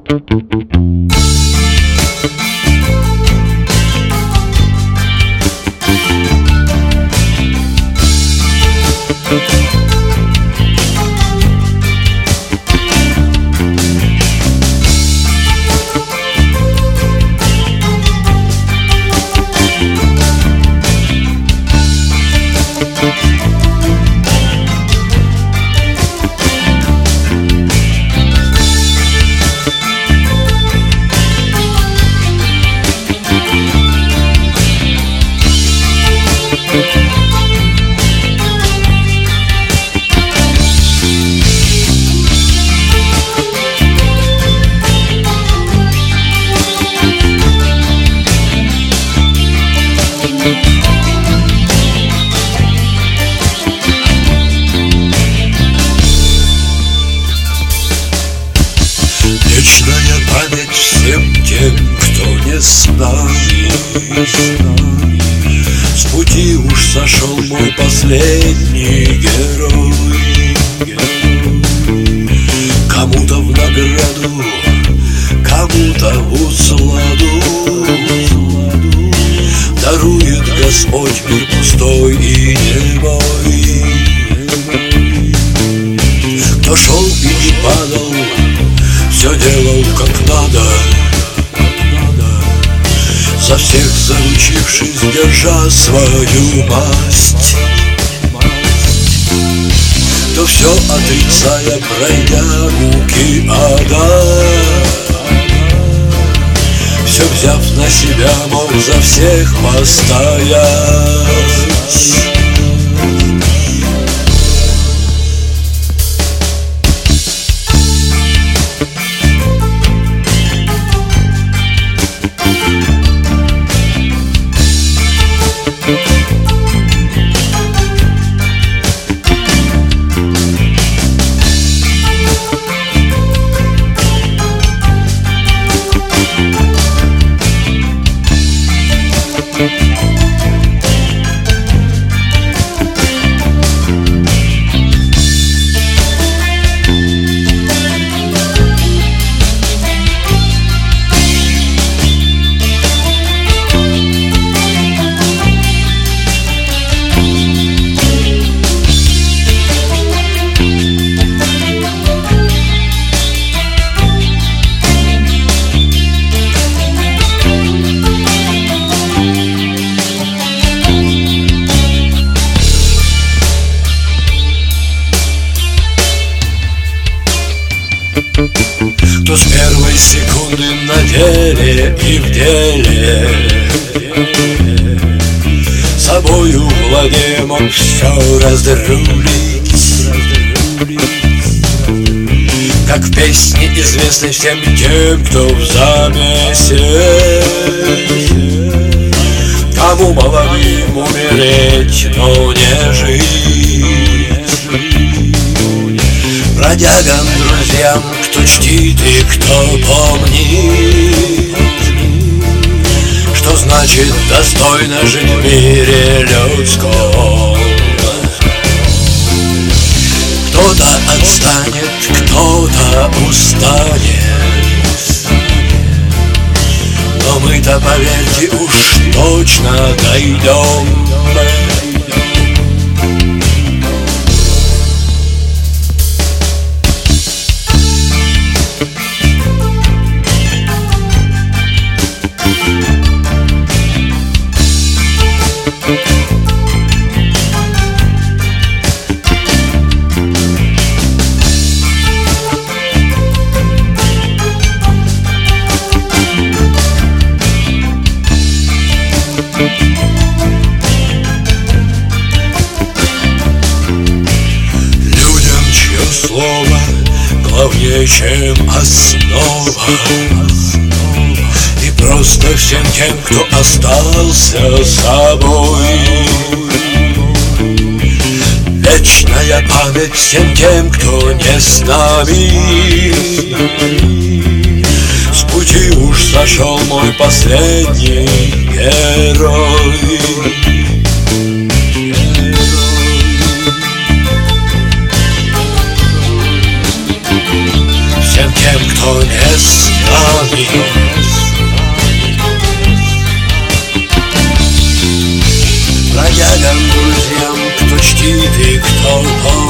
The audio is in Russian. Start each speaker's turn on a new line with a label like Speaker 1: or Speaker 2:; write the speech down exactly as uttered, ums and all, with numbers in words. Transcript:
Speaker 1: Вечная память всем тем, кто не с нами. С пути уж сошел мой последний герой. Кому-то в награду, кому-то в усладу дарует Господь мир пустой и немой. Кто шел и не падал, все делал как надо, за всех заручившись, держа свою масть. То все отрицая, пройдя муки ада, все взяв на себя, мог за всех постоять. Кто с первой секунды на деле и в деле собою владея мог все разрулить, как в песне известной всем тем, кто в замесе. Кому молодым умереть, но не жить, бродягам, друзьям, кто чтит и кто помнит, что значит достойно жить в мире людском. Кто-то отстанет, кто-то устанет, но мы-то, поверьте, уж точно дойдем. Слово главнее, чем основа, и просто всем тем, кто остался собой. Вечная память всем тем, кто не с нами. С пути уж сошел мой последний герой. Всем тем, кто не с славе. Бродягам, друзьям, кто чтит и кто